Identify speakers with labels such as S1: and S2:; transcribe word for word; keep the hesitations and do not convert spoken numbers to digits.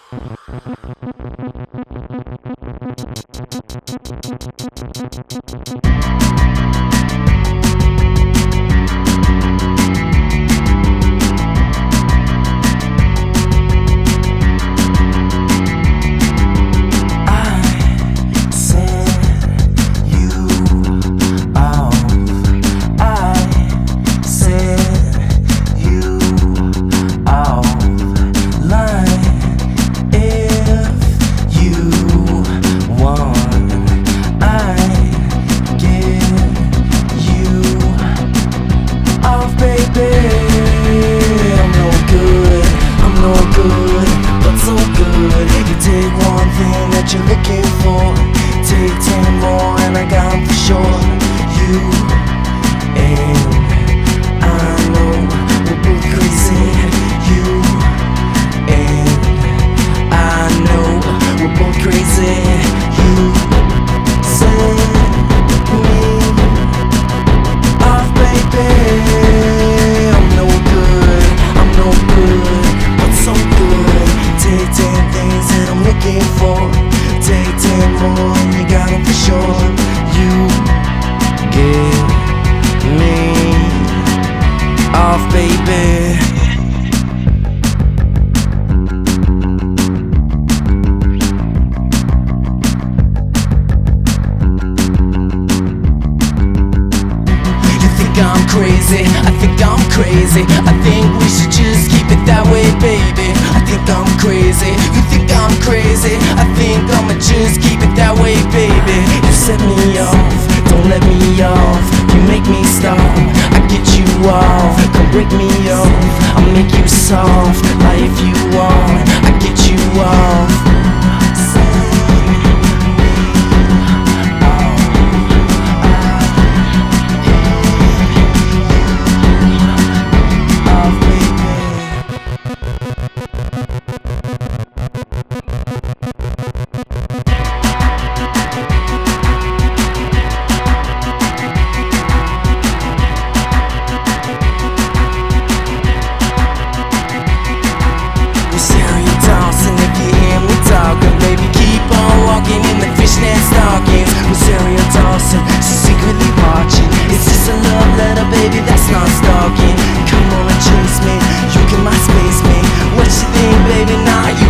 S1: You're looking for, take ten more and I got 'em for sure. You and I know we're both crazy. You and I know we're both crazy. You set me off, baby. I'm no good, I'm no good, but so good. Take ten things that I'm looking for. Take ten more and you got 'em for sure. You get me off, baby. You think I'm crazy, I think I'm crazy. I think we should just keep it that way, baby. I think I'm crazy, you think I'm crazy. I think I'ma just keep it that way, baby. You set me off, don't let me off. You make me stop, I get you off. Come break me off, I'll make you soft. Lie if you want, I get you off. Baby, that's not stalking. Come on and chase me. You get my space, me. What you think, baby? Nah, you